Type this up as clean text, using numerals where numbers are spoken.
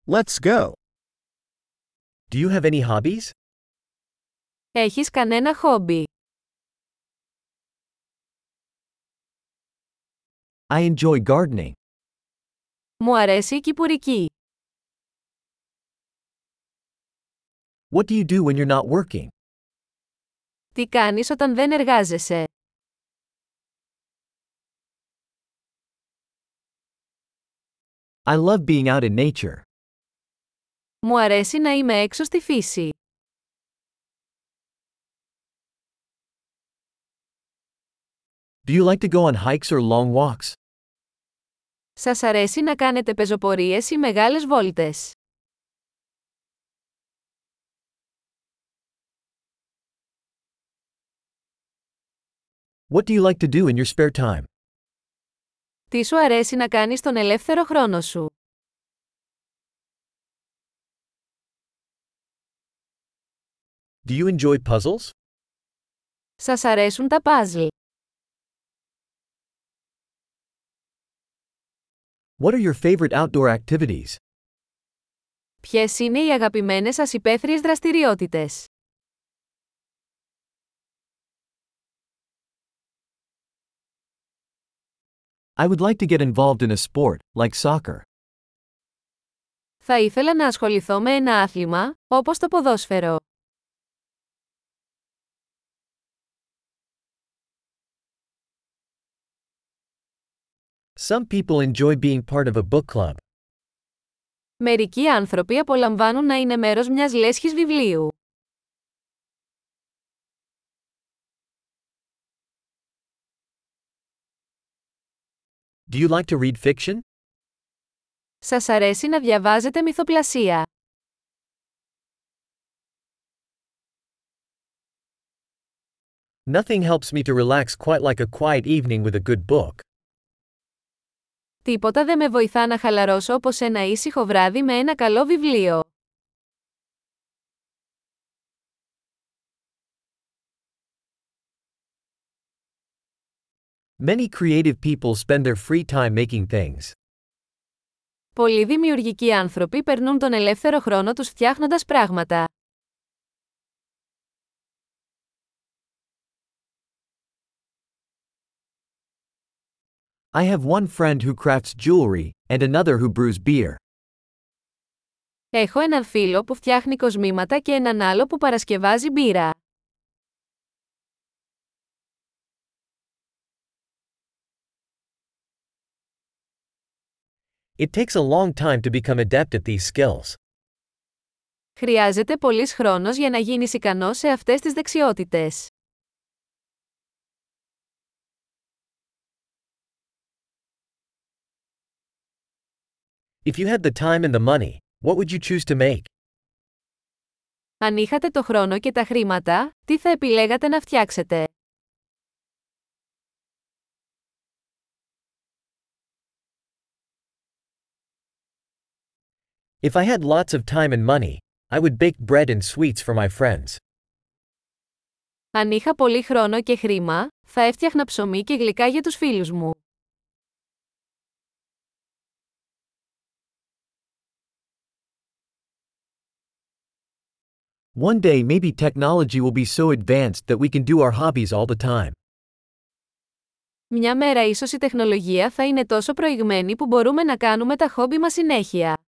Let's go. Do you have any hobbies? Έχεις κανένα χόμπι? I enjoy gardening. Μου αρέσει η κυπουρική. What do you do when you're not working? Τι κάνεις όταν δεν εργάζεσαι? I love being out in nature. Μου αρέσει να είμαι έξω στη φύση. Do you like to go on hikes or long walks? Σας αρέσει να κάνετε πεζοπορίες ή μεγάλες βόλτες? What do you like to do in your spare time? Τι σου αρέσει να κάνεις στον ελεύθερο χρόνο σου? Do you enjoy puzzles? Σας αρέσουν τα παζλ? What are your favorite outdoor activities? Ποιες είναι οι αγαπημένες σας υπαίθριες δραστηριότητες? I would like to get involved in a sport, like soccer. Θα ήθελα να ασχοληθώ με ένα άθλημα, όπως το ποδόσφαιρο. Some people enjoy being part of a book club. Μερικοί άνθρωποι απολαμβάνουν να είναι μέρος μιας λέσχης βιβλίου. Do you like to read fiction? Σας αρέσει να διαβάζετε μυθοπλασία? Nothing helps me to relax quite like a quiet evening with a good book. Τίποτα δεν με βοηθά να χαλαρώσω όπως ένα ήσυχο βράδυ με ένα καλό βιβλίο. Many creative people spend their free time making things. Πολλοί δημιουργικοί άνθρωποι περνούν τον ελεύθερο χρόνο τους φτιάχνοντας πράγματα. I have one friend who crafts jewelry, and another who brews beer. Έχω έναν φίλο που φτιάχνει κοσμήματα και έναν άλλο που παρασκευάζει μπύρα. It takes a long time to become adept at these skills. Χρειάζεται πολύς χρόνος για να γίνεις ικανός σε αυτές τις δεξιότητες. If you had the time and the money, what would you choose to make? Αν είχατε το χρόνο και τα χρήματα, τι θα επιλέγατε να φτιάξετε? If I had lots of time and money, I would bake bread and sweets for my friends. Αν είχα πολύ χρόνο και χρήμα, θα έφτιαχνα ψωμί και γλυκά για τους φίλους μου. One day maybe technology will be so advanced that we can do our hobbies all the time. Μια μέρα ίσως η τεχνολογία θα είναι τόσο προηγμένη που μπορούμε να κάνουμε τα χόμπι μας συνέχεια.